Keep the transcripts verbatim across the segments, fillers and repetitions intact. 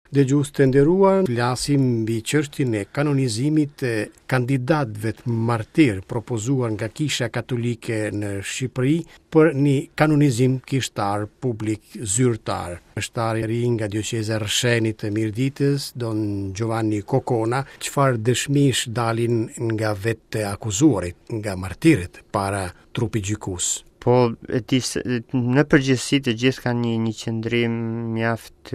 Dëgjues të nderuar, flasim mbi çështjen e kanonizimit të kandidatëve të martir propozuar nga Kisha Katolike në Shqipëri për një kanonizim kishtar publik zyrtar. Kështari i ri nga dioceza Rrsheni të Mirditës, Don Giovanni Kokona, çfarë dëshmish dalin nga vetë akuzuarit, nga martirët para trupit gjykues? Po, dis, në përgjithësi të gjithë kanë një, një qëndrim mjaft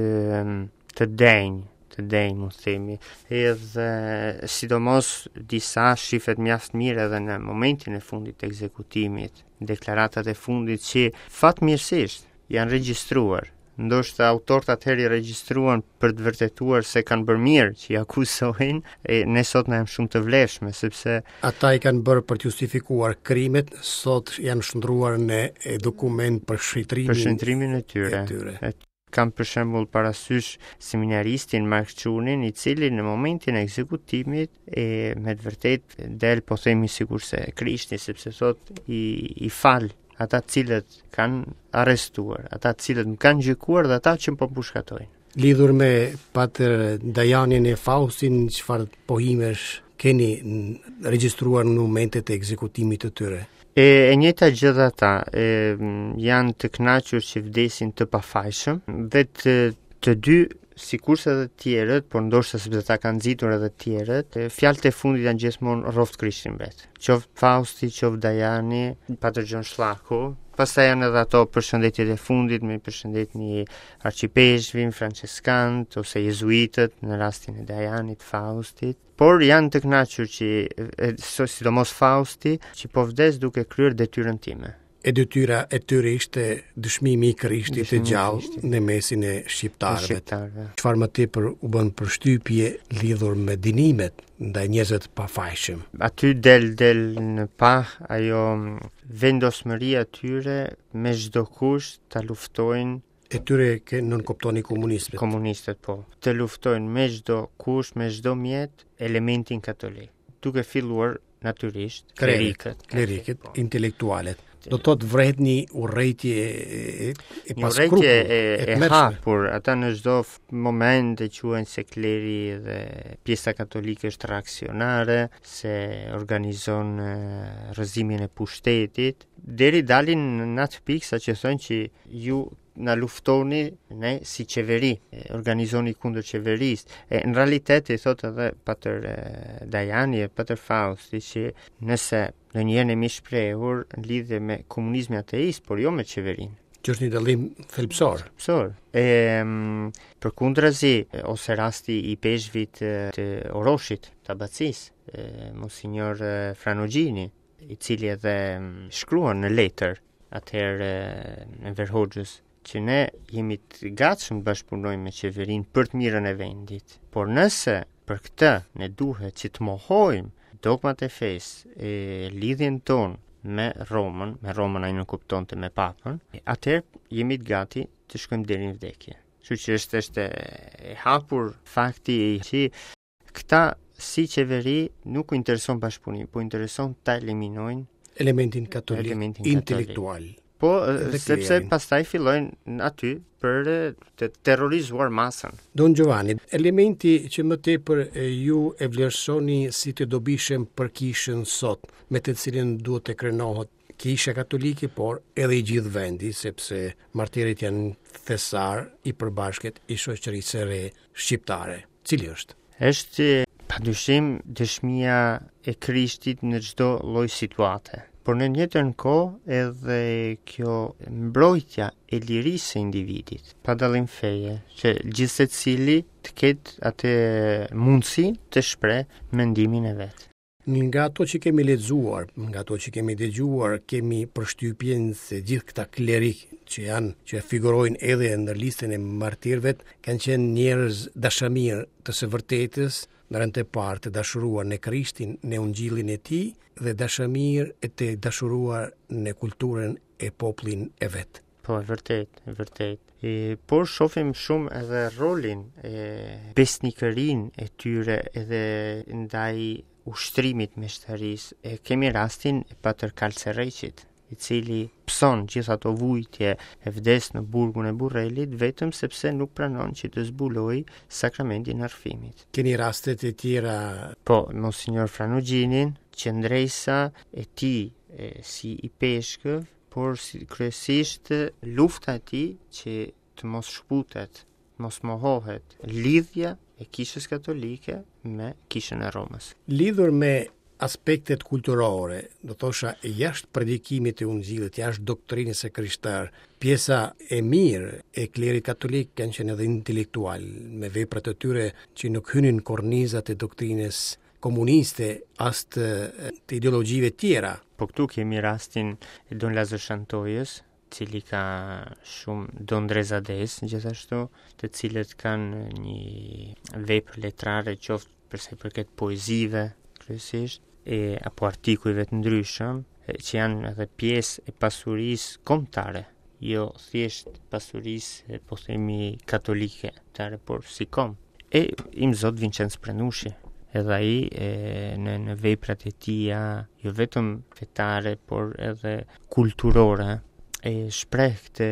të denjë, të denjë, mu themi. Edhe, sidomos, disa shifet mjaft mirë edhe në momentin e fundit të ekzekutimit, deklaratat e fundit që fatmirësisht janë regjistruar. Ndoshta autorët atëherë i regjistruan për të vërtetuar se kanë bërë mirë që i akuzojnë, e ne sot na jam shumë të vlefshme, sepse ata i kanë bërë për të justifikuar krimet, sot janë shndruar në dokument për shëtrimin, për shëtrimin e tyre. E tyre. E kam për shembull parasysh seminaristin Mark Çunin, i cili në momentin e ekzekutimit e me të vërtet del, po themi sigurisht se Krishti, sepse sot i, i fal ata cilët kanë arrestuar, ata cilët më kanë gjykuar dhe ata që më po pushkatojnë. Lidhur me Pater Dajanin e Faustin, çfarë pohimesh keni regjistruar në momentet e ekzekutimit të tyre? E, e njëjta gjë ata e, janë të kënaqur që vdesin të pafajshëm dhe të, të dy sikurse edhe të tjerët, por ndoshta sepse ata kanë nxitur edhe të tjerët, fjalët e fundit janë gjithmonë rroft Krishtin vet. Qoftë Fausti, qoftë Dajani, Pater Gjon Shlaku, pastaj janë edhe ato përshëndetjet e fundit, me përshëndet një arcipeshvin, franceskant ose jezuitët në rastin e Dajanit, Faustit, por janë të kënaqur që sidomos Fausti që po vdes duke kryer detyrën time. E detyra e tyre ishte dëshmimi i Krishtit të gjallë në mesin e shqiptarëve. Çfarë më tepër u bën përshtypje lidhur me dënimet ndaj njerëzve të pafajshëm. Aty del del në pah ajo vendosmëria e tyre me çdo kusht ta luftojnë e tyre që nën kuptoni komunistët. Komunistët po. Të luftojnë me çdo kusht, me çdo mjet elementin katolik. Duke filluar natyrisht klerikët, klerikët, intelektualet. Do të të vret një urrejtje e, e një urrejtje e, e, e hapur, ata në çdo moment e quajnë se kleri dhe pjesa katolike është reaksionare, se organizon rrëzimin e pushtetit, deri dalin në atë pikë sa që thonë që ju na luftoni ne si qeveri, organizoni kundër qeverisë. E në realitet i thotë edhe Pater Dajani e Pater Fausti që nëse në njërën e mi shprehur në lidhje me komunizmi ateist, por jo me qeverinë. Që është një dallim thelbësor. Thelbësor. E përkundrazi, ose rasti i peshvit të Oroshit, të Abacis, Monsignor Franogjini, i cili edhe shkruan në letër atëherë në Verhoxhës, që ne jemi të gatshëm të bashkëpunojmë me qeverinë për të mirën e vendit. Por nëse për këtë ne duhet që të mohojmë dogmat e fesë, e lidhjen tonë me Romën, me Romën ai nuk kuptonte me Papën, atëherë jemi të gati të shkojmë deri në vdekje. Kështu që është është e hapur fakti që këta si qeveri nuk u intereson bashkëpunimi, po intereson ta eliminojnë elementin katolik, elementin intelektual. Katolik. Po, sepse pastaj fillojnë aty për të terrorizuar masën. Don Giovanni, elementi që më tepër ju e vlerësoni si të dobishëm për kishën sot, me të cilin duhet të krenohet Kisha Katolike, por edhe i gjithë vendi, sepse martirët janë thesar i përbashkët i shoqërisë së re shqiptare. Cili është? Është padyshim dëshmia e Krishtit në çdo lloj situate. Por në njëjtën kohë edhe kjo mbrojtja e lirisë së individit, pa dallim feje, që gjithsecili të ketë atë mundësi të shpreh mendimin e vet. Nga ato që kemi lexuar, nga ato që kemi dëgjuar, kemi përshtypjen se gjithë këta klerik që janë, që figurojnë edhe në listën e martirëve, kanë qenë njerëz dashamirë të së vërtetës, në rënd të parë të dashuruar në Krishtin, në ungjillin e tij dhe dashamirë e të dashuruar në kulturën e popullin e vet. Po, e vërtet, e vërtet. E, por shohim shumë edhe rolin e besnikërinë e tyre edhe ndaj ushtrimit me shtarisë. E kemi rastin e Pater Kalcereqit, i cili pson gjithë ato vujtje e vdes në burgun e burrelit vetëm sepse nuk pranon që të zbuloj sakramentin e arfimit. Keni rastet e tjera? Po, Monsignor Franugjinin, qëndresa e tij e, si i peshkëv, por si, kryesisht lufta e tij që të mos shputet, mos mohohet lidhja e kishës katolike me kishën e Romës. Lidhur me aspektet kulturore, do thosha jashtë predikimit të Ungjillit, jashtë doktrinës së Krishterë, pjesa e mirë e klerit katolik kanë qenë edhe intelektual, me veprat e tyre që nuk hynin kornizat e doktrinës komuniste as të, të ideologjive tjera. Po këtu kemi rastin e Don Lazar Shantojës, cili ka shumë Don Drezades, gjithashtu, të cilët kanë një vepër letrare qoftë përsa i përket poezive, kryesisht, e apo artikujve të ndryshëm, e, që janë edhe pjesë e pasurisë kombëtare, jo thjesht pasurisë, po themi katolike, tare, por si kom. E im zot Vincenz Prenushi, edhe ai e, në, në veprat e tia, jo vetëm fetare, por edhe kulturore, e shpreh këtë,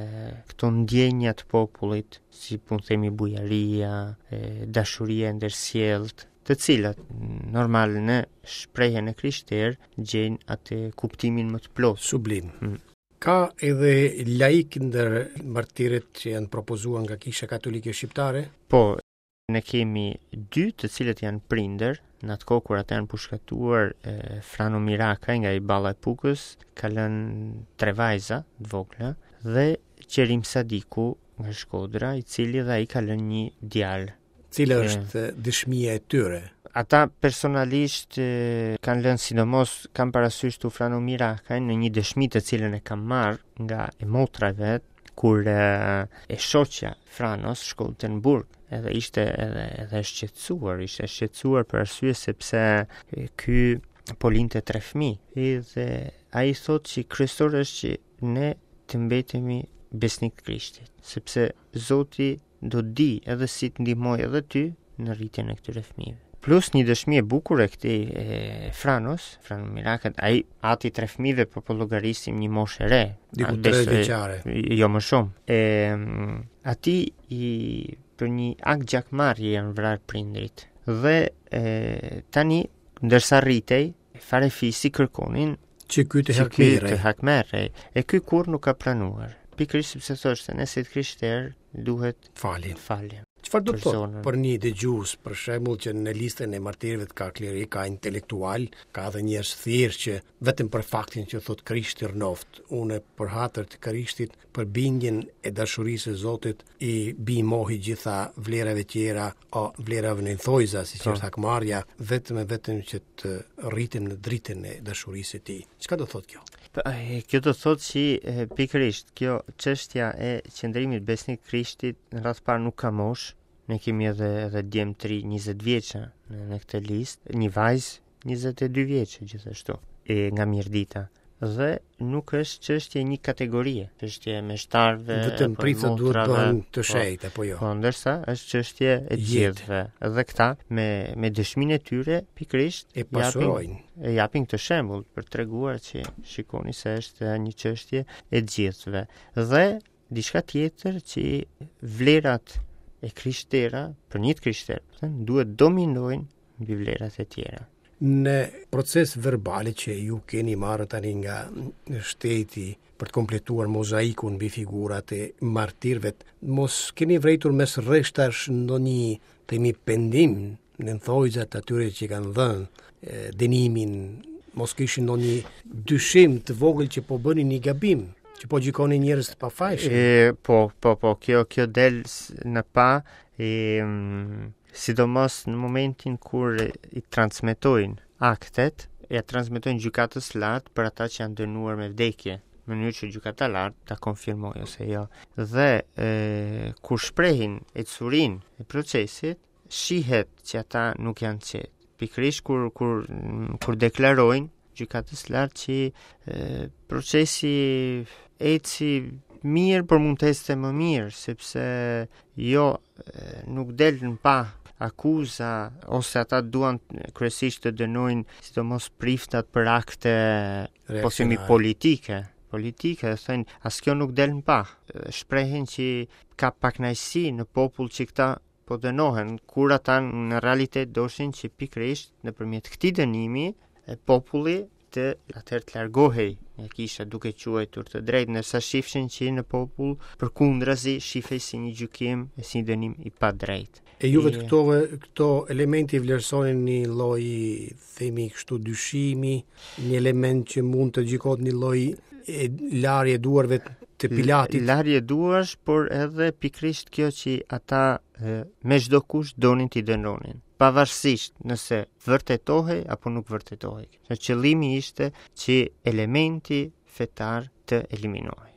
këto ndjenja të popullit, si pun themi bujaria, e, dashuria e ndërsjellët, të cilat normal në shprehjen e krishterë gjejnë atë kuptimin më të plotë. Sublim. Mm. Ka edhe laik ndër martirët që janë propozuar nga Kisha Katolike Shqiptare? Po, ne kemi dy të cilët janë prindër, në atë kohë kur ata janë pushkatuar, e, Frano Mirakaj nga i Balla e Pukës, ka lënë tre vajza të vogla, dhe Qerim Sadiku nga Shkodra, i cili dhe ai ka lënë një djalë. Cila është e, dëshmia e tyre? Ata personalisht e, kanë lënë, sidomos kanë parasysh tu Frano Mirakaj në një dëshmi të cilën e kam marrë nga e motra vet, kur e, e shoqja Franos shkonte në burg, edhe ishte edhe, edhe shqetësuar, ishte shqetësuar për arsye sepse e, ky po linte tre fëmijë, dhe ai thotë që kryesor është që ne të mbetemi besnik të Krishtit, sepse Zoti do di edhe si të ndihmoj edhe ty në rritjen e këtyre fëmijëve. Plus një dëshmi e bukur e këtij e, Franos, Frano Mirakaj, ai ati tre fëmijëve po po llogarisim një moshë e re, diku tre vjeçare. Jo më shumë. E ati i për një akt gjakmarrje janë vrarë prindrit. Dhe e, tani ndërsa rritej, farefisi kërkonin që ky të hakmerrej. hakmerrej. E ky kur nuk ka planuar. Pikërisht sepse thoshte ne si të krishterë duhet falin. falin. Çfarë do të thotë për një dëgjues, për shembull, që në listën e martirëve ka klerik, ka intelektual, ka edhe njerëz thjesht që vetëm për faktin që thot Krishti rnoft, unë për hatër të Krishtit, për bindjen e dashurisë së Zotit, i bi mohi gjitha vlerave tjera, o vlerave në thojza, si që është hakmarrja, vetëm e vetëm që të rritim në dritën e dashurisë së tij. Çka do thotë kjo? Kjo do thotë që pikërisht kjo çështja e qëndrimit besnik Krishtit në radhë parë nuk ka mosh. Ne kemi edhe edhe djem të ri njëzet vjeça në, në këtë listë, një vajzë njëzet e dy vjeçë gjithashtu, e nga Mirdita. Dhe nuk është çështje një kategorie, çështje e meshtarëve, vetëm pritët duhet bëhen të shejtë apo jo. Po, ndërsa është çështje e gjithëve. Dhe këta me me dëshminë e tyre pikërisht e pasurojnë. E japin këtë shembull për treguar që shikoni se është një çështje e gjithëve. Dhe diçka tjetër që vlerat e krishtera, për një të krishter, duhet dominojnë mbi vlerat e tjera. Në proces verbale që ju keni marrë tani nga shteti për të kompletuar mozaikun mbi figurat e martirëve, mos keni vrejtur mes rreshtash ndonjë themi pendim në thojzat atyre që kanë dhënë dënimin, mos kishin ndonjë dyshim të vogël që po bënin një gabim, që po gjikoni njerëz të pafajshëm. E po, po, po, kjo kjo del në pa, e sidomos në momentin kur i transmetojnë aktet, e transmetojnë gjykatës lartë për ata që janë dënuar me vdekje, në mënyrë që gjykata lartë ta konfirmojë ose jo. Dhe e, kur shprehin ecurinë e procesit, shihet që ata nuk janë qetë. Pikërisht kur kur kur deklarojnë gjykatës lartë që e, procesi eci mirë, por mund të ecte më mirë, sepse jo e, nuk del në pa akuza ose ata duan kryesisht të dënojnë sidomos priftat për akte po themi politike. Politike, thënë, as kjo nuk del në pa. Shprehin që ka paknajsi në popull që këta po dënohen, kur ata në realitet doshin që pikërisht nëpërmjet këtij dënimi e populli të atëherë të largohej nga kisha duke quajtur të drejtë, ndërsa shifshin që në popull përkundrazi shifej si një gjykim e si një dënim i padrejtë. E juve të këto, këto elementi vlerësonin një lloj, themi kështu, dyshimi, një element që mund të gjikohet një lloj e larje duarve të Pilatit. Larje duarsh, por edhe pikrisht kjo që ata e, me çdo kush donin t'i dënonin, pavarësisht nëse vërtetohej apo nuk vërtetohej. Në qëllimi ishte që elementi fetar të eliminohej.